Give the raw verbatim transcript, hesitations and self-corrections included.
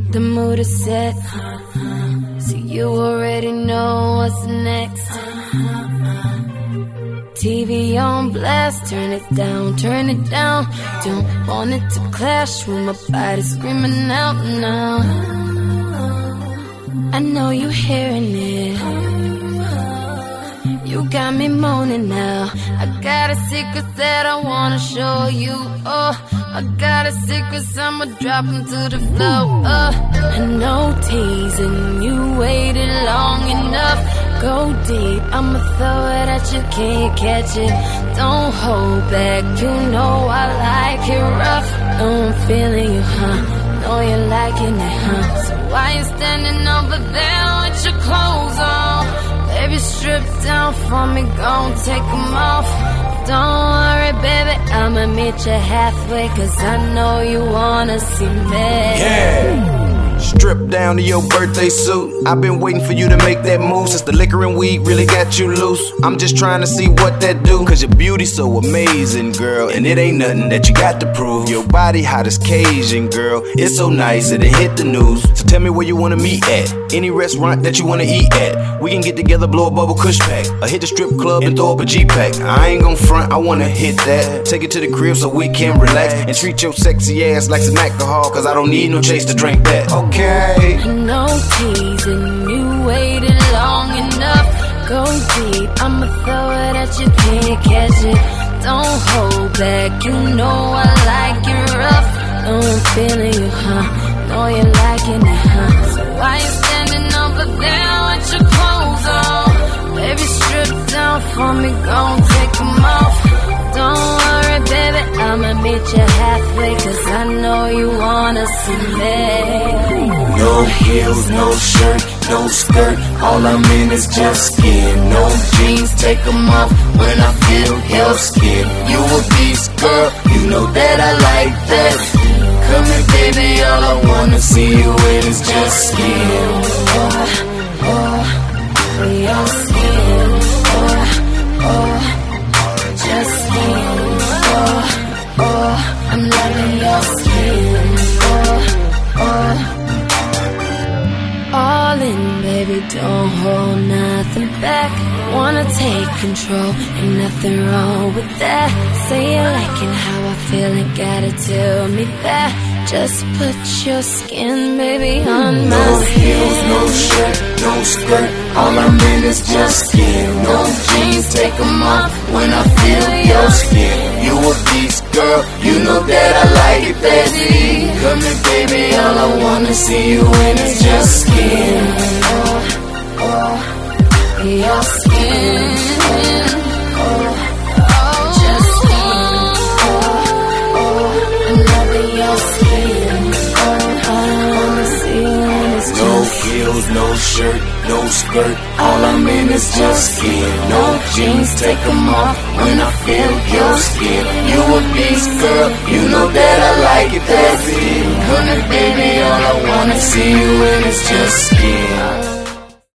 The mood is set, so you already know what's next. T V on blast, turn it down, turn it down. Don't want it to clash with my body screaming out now. I know you hearing it. You got me moaning now. I got a secret that I wanna show you. Oh, I got a secret, I'ma drop them to the floor. Oh, I know teasing, you waited long enough. Go deep, I'ma throw it at you, can't catch it. Don't hold back, you know I like it rough. Know I'm feeling you, huh? Know you're liking it, huh? So why you standing over there with your clothes on? Baby, strip down for me, gon' take them off. Don't worry, baby, I'ma meet you halfway, cause I know you wanna see me. Yeah. Strip down to your birthday suit. I've been waiting for you to make that move since the liquor and weed really got you loose. I'm just trying to see what that do, cause your beauty's so amazing, girl, and it ain't nothing that you got to prove. Your body hot as Cajun, girl, it's so nice that it hit the news. So tell me where you wanna meet at, any restaurant that you wanna eat at. We can get together, blow a bubble kush pack, or hit the strip club and throw up a G-pack. I ain't gon' front, I wanna hit that. Take it to the crib so we can relax and treat your sexy ass like some alcohol, cause I don't need no chase to drink that. Okay. I know teasing, you waited long enough. Go deep, I'ma throw it at you, can't catch it. Don't hold back, you know I like it rough. Know I'm feeling you, huh? Know you're liking it, huh? So why you standing over there with your clothes on? Baby, strip down for me, gon' take them off. Don't worry, baby, I'ma meet you halfway, cause I know you wanna see me. No heels, no shirt, no skirt, all I'm in is just skin. No jeans, take them off when I feel your skin. You a beast, girl, you know that I like that. Come here, baby, all I wanna see you in is just skin. Oh, oh, your skin. Oh, oh, just skin. Oh, oh, I'm loving your skin. Oh, oh. All in, baby, don't hold nothing back. Wanna take control, ain't nothing wrong with that. Say you liking how I feel, ain't gotta tell me that. Just put your skin, baby, on my no skin. No heels, no shirt, no skirt, all I'm in is just skin. No jeans, take them off when I feel your skin. You a beast, girl, you know that I like it that deep. Come here, baby, all I wanna see you in is just skin. Oh, oh, your skin. Oh, oh, just skin. Oh, oh, I'm loving your skin. Oh, I wanna see you in is just no heels, no shirt, no skirt, all I'm in is just skin. No jeans, take them off when I feel your skin. You a beast, girl, you know that I like it that deep. Come here, baby, all I wanna see you in is just skin.